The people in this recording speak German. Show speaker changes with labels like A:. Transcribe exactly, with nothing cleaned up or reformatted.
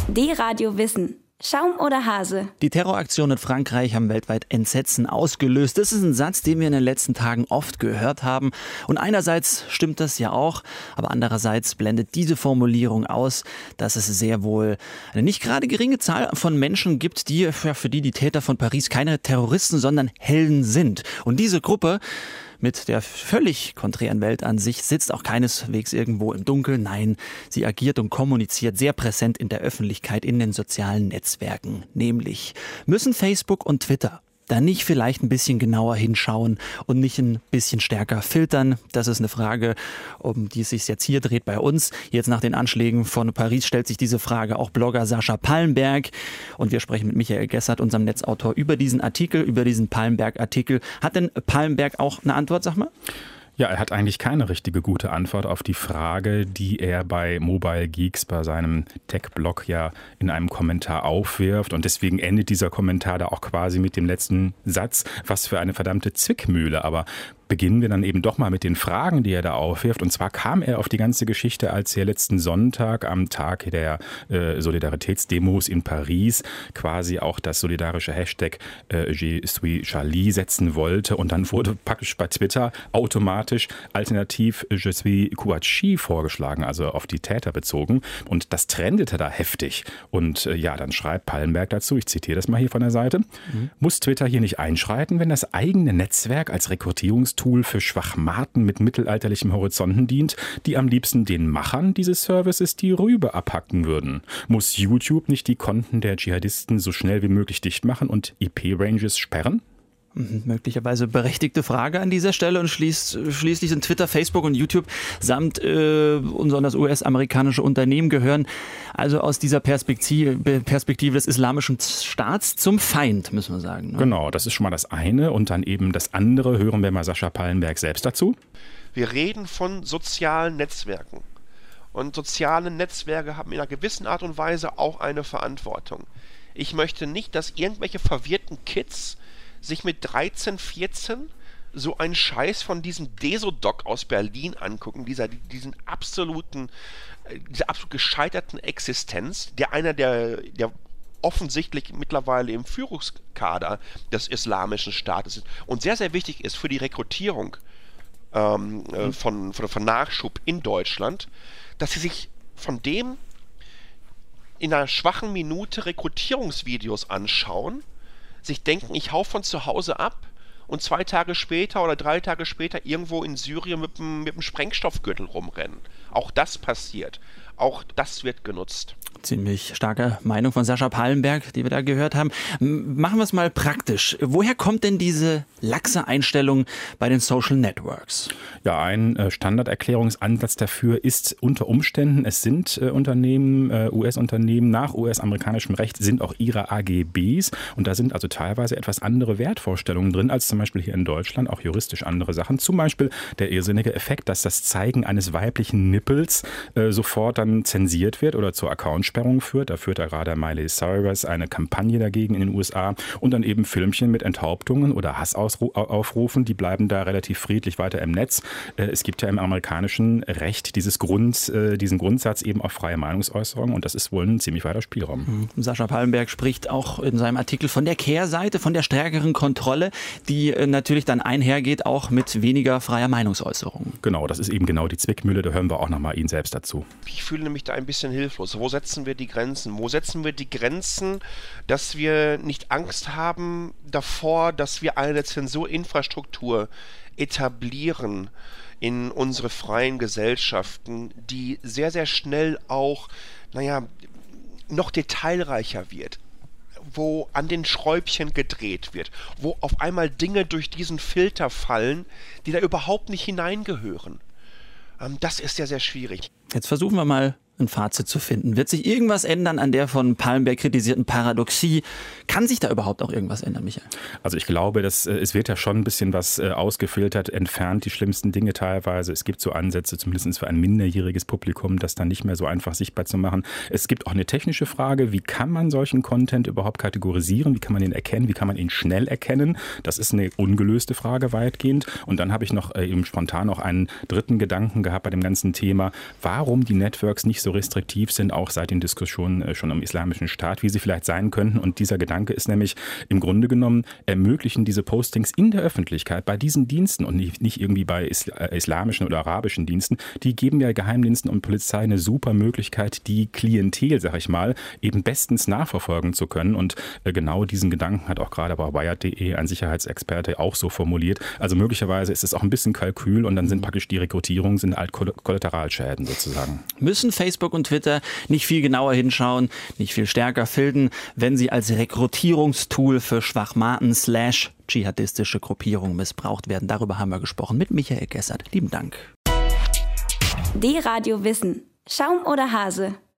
A: D-Radio Wissen. Schaum oder Hase?
B: Die Terroraktionen in Frankreich haben weltweit Entsetzen ausgelöst. Das ist ein Satz, den wir in den letzten Tagen oft gehört haben. Und einerseits stimmt das ja auch, aber andererseits blendet diese Formulierung aus, dass es sehr wohl eine nicht gerade geringe Zahl von Menschen gibt, die für die die Täter von Paris keine Terroristen, sondern Helden sind. Und diese Gruppe mit der völlig konträren Weltansicht sitzt auch keineswegs irgendwo im Dunkeln. Nein, sie agiert und kommuniziert sehr präsent in der Öffentlichkeit, in den sozialen Netzwerken. Nämlich müssen Facebook und Twitter da nicht vielleicht ein bisschen genauer hinschauen und nicht ein bisschen stärker filtern? Das ist eine Frage, um die es sich jetzt hier dreht bei uns. Jetzt nach den Anschlägen von Paris stellt sich diese Frage auch Blogger Sascha Pallenberg. Und wir sprechen mit Michael Gessert, unserem Netzautor, über diesen Artikel, über diesen Pallenberg-Artikel. Hat denn Pallenberg auch eine Antwort, sag mal?
C: Ja, er hat eigentlich keine richtige gute Antwort auf die Frage, die er bei Mobile Geeks, bei seinem Tech-Blog ja in einem Kommentar aufwirft. Und deswegen endet dieser Kommentar da auch quasi mit dem letzten Satz. Was für eine verdammte Zwickmühle. Aber beginnen wir dann eben doch mal mit den Fragen, die er da aufwirft. Und zwar kam er auf die ganze Geschichte, als er letzten Sonntag am Tag der äh, Solidaritätsdemos in Paris quasi auch das solidarische Hashtag äh, Je suis Charlie setzen wollte. Und dann wurde praktisch bei Twitter automatisch alternativ Je suis Kouachi vorgeschlagen, also auf die Täter bezogen. Und das trendete da heftig. Und äh, ja, dann schreibt Pallenberg dazu, ich zitiere das mal hier von der Seite, mhm. Muss Twitter hier nicht einschreiten, wenn das eigene Netzwerk als Rekrutierungstool für Schwachmaten mit mittelalterlichem Horizonten dient, die am liebsten den Machern dieses Services die Rübe abhacken würden? Muss YouTube nicht die Konten der Dschihadisten so schnell wie möglich dicht machen und I P-Ranges sperren?
B: Möglicherweise berechtigte Frage an dieser Stelle und schließt, schließlich sind Twitter, Facebook und YouTube samt äh, unser das U S-amerikanische Unternehmen gehören also aus dieser Perspektive, Perspektive des islamischen Staats zum Feind, müssen wir sagen. Ne?
C: Genau, das ist schon mal das eine und dann eben das andere, hören wir mal Sascha Pallenberg selbst dazu.
D: Wir reden von sozialen Netzwerken und soziale Netzwerke haben in einer gewissen Art und Weise auch eine Verantwortung. Ich möchte nicht, dass irgendwelche verwirrten Kids sich mit dreizehn, vierzehn so einen Scheiß von diesem Desodoc aus Berlin angucken, dieser, diesen absoluten, dieser absolut gescheiterten Existenz, der einer der, der offensichtlich mittlerweile im Führungskader des islamischen Staates ist und sehr, sehr wichtig ist für die Rekrutierung ähm, mhm. von, von, von Nachschub in Deutschland, dass sie sich von dem in einer schwachen Minute Rekrutierungsvideos anschauen, sich denken, ich hau von zu Hause ab und zwei Tage später oder drei Tage später irgendwo in Syrien mit dem, mit dem Sprengstoffgürtel rumrennen. Auch das passiert. Auch das wird genutzt.
B: Ziemlich starke Meinung von Sascha Pallenberg, die wir da gehört haben. Machen wir es mal praktisch. Woher kommt denn diese laxe Einstellung bei den Social Networks?
C: Ja, ein Standarderklärungsansatz dafür ist unter Umständen, es sind äh, Unternehmen, äh, U S-Unternehmen nach U S-amerikanischem Recht sind auch ihre A G Bs und da sind also teilweise etwas andere Wertvorstellungen drin als zum Beispiel hier in Deutschland, auch juristisch andere Sachen. Zum Beispiel der irrsinnige Effekt, dass das Zeigen eines weiblichen Nippels äh, sofort dann zensiert wird oder zur Accountsperrung führt. Da führt ja gerade Miley Cyrus eine Kampagne dagegen in den U S A und dann eben Filmchen mit Enthauptungen oder Hassaufrufen, die bleiben da relativ friedlich weiter im Netz. Es gibt ja im amerikanischen Recht dieses Grund, diesen Grundsatz eben auf freie Meinungsäußerung und das ist wohl ein ziemlich weiter Spielraum.
B: Mhm. Sascha Pallenberg spricht auch in seinem Artikel von der Kehrseite, von der stärkeren Kontrolle, die natürlich dann einhergeht auch mit weniger freier Meinungsäußerung.
C: Genau, das ist eben genau die Zwickmühle, da hören wir auch nochmal ihn selbst dazu.
D: Ich fühle mich da ein bisschen hilflos. Wo setzen wir die Grenzen? Wo setzen wir die Grenzen, dass wir nicht Angst haben davor, dass wir eine Zensurinfrastruktur etablieren in unsere freien Gesellschaften, die sehr, sehr schnell auch, naja, noch detailreicher wird, wo an den Schräubchen gedreht wird, wo auf einmal Dinge durch diesen Filter fallen, die da überhaupt nicht hineingehören. Ähm, das ist sehr, sehr schwierig.
B: Jetzt versuchen wir mal ein Fazit zu finden. Wird sich irgendwas ändern an der von Pallenberg kritisierten Paradoxie? Kann sich da überhaupt auch irgendwas ändern, Michael?
C: Also ich glaube, dass, äh, es wird ja schon ein bisschen was äh, ausgefiltert, entfernt, die schlimmsten Dinge teilweise. Es gibt so Ansätze, zumindest für ein minderjähriges Publikum, das dann nicht mehr so einfach sichtbar zu machen. Es gibt auch eine technische Frage, wie kann man solchen Content überhaupt kategorisieren? Wie kann man ihn erkennen? Wie kann man ihn schnell erkennen? Das ist eine ungelöste Frage weitgehend. Und dann habe ich noch äh, eben spontan noch einen dritten Gedanken gehabt bei dem ganzen Thema, warum die Networks nicht so so restriktiv sind, auch seit den Diskussionen schon um Islamischen Staat, wie sie vielleicht sein könnten. Und dieser Gedanke ist nämlich im Grunde genommen, ermöglichen diese Postings in der Öffentlichkeit bei diesen Diensten und nicht, nicht irgendwie bei islamischen oder arabischen Diensten, die geben ja Geheimdiensten und Polizei eine super Möglichkeit, die Klientel, sag ich mal, eben bestens nachverfolgen zu können. Und genau diesen Gedanken hat auch gerade bei Wired punkt de ein Sicherheitsexperte auch so formuliert. Also möglicherweise ist es auch ein bisschen Kalkül und dann sind praktisch die Rekrutierungen sind halt Kollateralschäden sozusagen.
B: Müssen Facebook und Twitter nicht viel genauer hinschauen, nicht viel stärker filtern, wenn sie als Rekrutierungstool für Schwachmaten slash dschihadistische Gruppierungen missbraucht werden? Darüber haben wir gesprochen mit Michael Gessert. Lieben Dank.
A: D-Radio Wissen. Schaum oder Hase?